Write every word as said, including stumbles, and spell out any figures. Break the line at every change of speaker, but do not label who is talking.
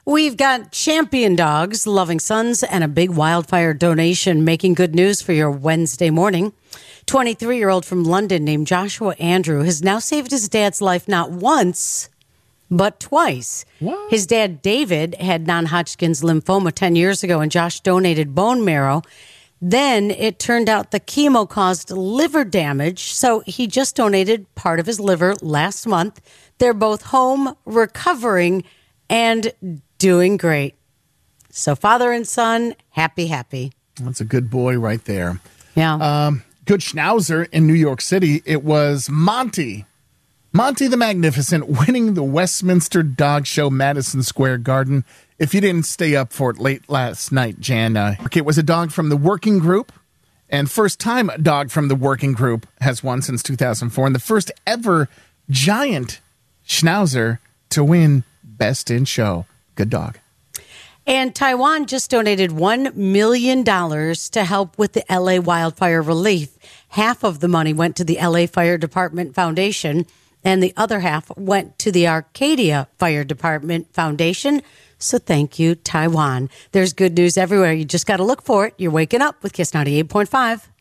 We've got champion dogs, loving sons, and a big wildfire donation making good news for your Wednesday morning. twenty-three-year-old from London named Joshua Andrew has now saved his dad's life not once, but twice.
What?
His dad, David, had non-Hodgkin's lymphoma ten years ago, and Josh donated bone marrow. Then it turned out the chemo caused liver damage, so he just donated part of his liver last month. They're both home, recovering, and doing great. So father and son, happy, happy.
That's a good boy right there.
Yeah.
Um, good schnauzer in New York City. It was Monty. Monty the Magnificent winning the Westminster Dog Show Madison Square Garden. If you didn't stay up for it late last night, Jan, uh, it was a dog from the working group. And first time a dog from the working group has won since two thousand four. And the first ever giant schnauzer to win Best in Show. Good dog.
And Taiwan just donated one million dollars to help with the L A wildfire relief. Half of the money went to the L A Fire Department Foundation, and the other half went to the Arcadia Fire Department Foundation. So thank you, Taiwan. There's good news everywhere. You just got to look for it. You're waking up with Kiss ninety-eight point five.